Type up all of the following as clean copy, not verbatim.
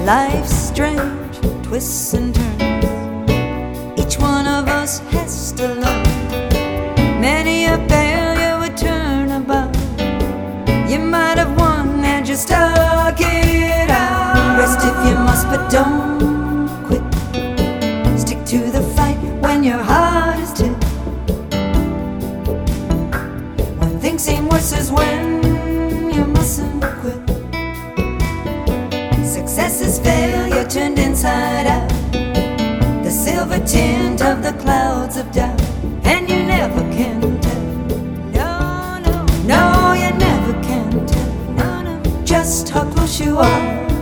life's strange twists and turns. Each one of us has to learn. Many a failure would turn about. You might have won and just stuck it out. Rest if you must, but don't quit. Stick to the fight when your heart is tipped. When things seem worse is when you mustn't quit. Success is failure turned inside out. The silver tint of the clouds of doubt. And you never can tell. No, no, no, you never can tell. No, no, just how close you are.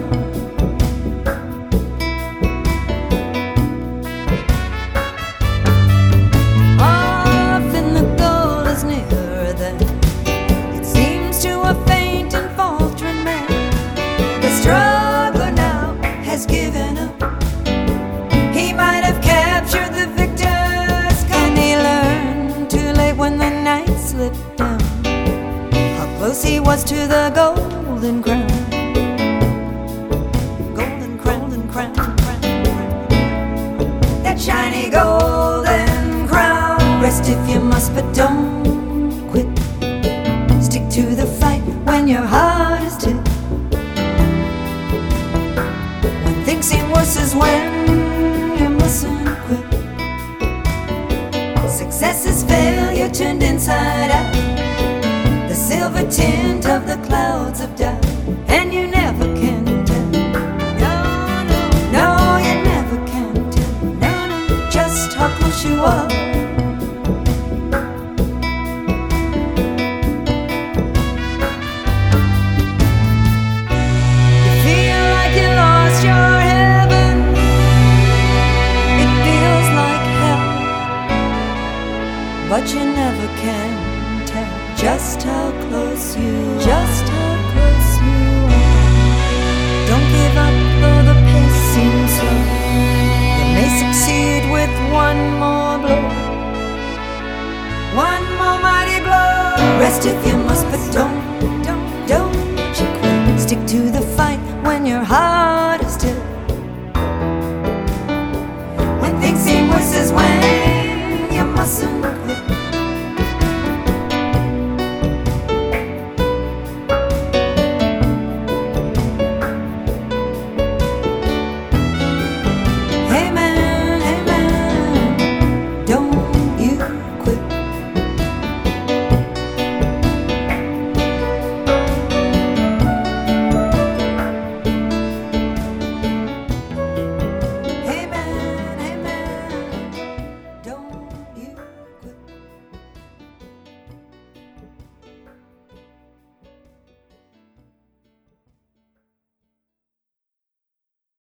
Often the goal is nearer than it seems to a faint and faltering man. The struggler now has given up. He might have captured the victor's cup, and he learned too late when the night slipped down how close he was to the golden crown. Golden crown, golden crown, crown. That shiny golden crown. Rest if you must, but don't quit. Stick to the fight when your heart is tipped. When things seem worse is when you mustn't quit. Success is failure turned inside out. The silver tint of the clouds of doubt. And you never can tell. No, no, no, you never can tell. No, no, just how close you are. You feel like you lost your heaven. It feels like hell. But you never can tell just how close you are. Just how close you are. Don't give up though the pace seems slow. You may succeed with one more blow. One more mighty blow. Rest if you must, but don't you quit. Stick to the fight when your heart